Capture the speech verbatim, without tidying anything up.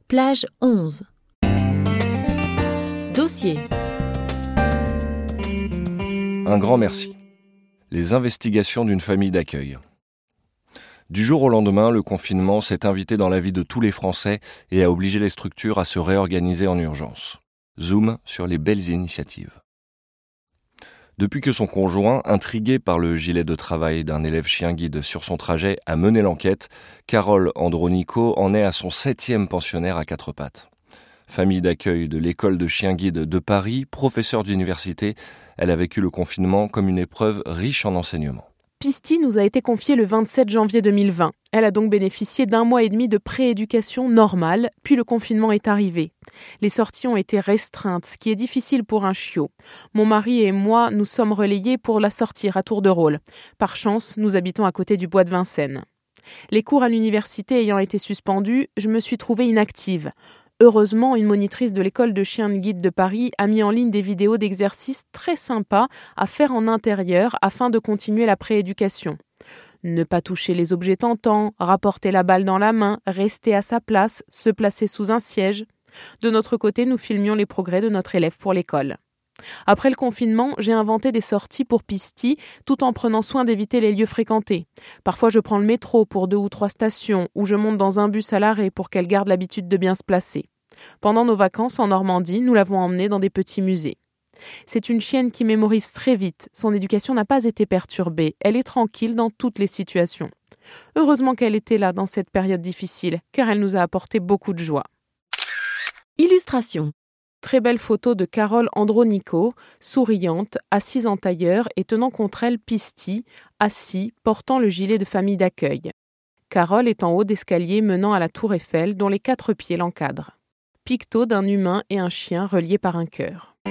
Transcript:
Plage onze. Dossier. Un grand merci. Les investigations d'une famille d'accueil. Du jour au lendemain, le confinement s'est invité dans la vie de tous les Français et a obligé les structures à se réorganiser en urgence. Zoom sur les belles initiatives. Depuis que son conjoint, intrigué par le gilet de travail d'un élève chien-guide sur son trajet, a mené l'enquête, Carole Andronico en est à son septième pensionnaire à quatre pattes. Famille d'accueil de l'école de chien-guide de Paris, professeure d'université, elle a vécu le confinement comme une épreuve riche en enseignements. Pisty nous a été confiée le vingt-sept janvier deux mille vingt. Elle a donc bénéficié d'un mois et demi de prééducation normale, puis le confinement est arrivé. Les sorties ont été restreintes, ce qui est difficile pour un chiot. Mon mari et moi nous sommes relayés pour la sortir à tour de rôle. Par chance, nous habitons à côté du bois de Vincennes. Les cours à l'université ayant été suspendus, je me suis trouvée inactive. Heureusement, une monitrice de l'école de chiens de guide de Paris a mis en ligne des vidéos d'exercices très sympas à faire en intérieur afin de continuer la prééducation. Ne pas toucher les objets tentants, rapporter la balle dans la main, rester à sa place, se placer sous un siège. De notre côté, nous filmions les progrès de notre élève pour l'école. Après le confinement, j'ai inventé des sorties pour Pisty tout en prenant soin d'éviter les lieux fréquentés. Parfois, je prends le métro pour deux ou trois stations ou je monte dans un bus à l'arrêt pour qu'elle garde l'habitude de bien se placer. Pendant nos vacances en Normandie, nous l'avons emmenée dans des petits musées. C'est une chienne qui mémorise très vite. Son éducation n'a pas été perturbée. Elle est tranquille dans toutes les situations. Heureusement qu'elle était là dans cette période difficile, car elle nous a apporté beaucoup de joie. Illustration. Très belle photo de Carole Andronico, souriante, assise en tailleur et tenant contre elle Pisty, assis, portant le gilet de famille d'accueil. Carole est en haut d'escalier menant à la tour Eiffel dont les quatre pieds l'encadrent. Picto d'un humain et un chien reliés par un cœur.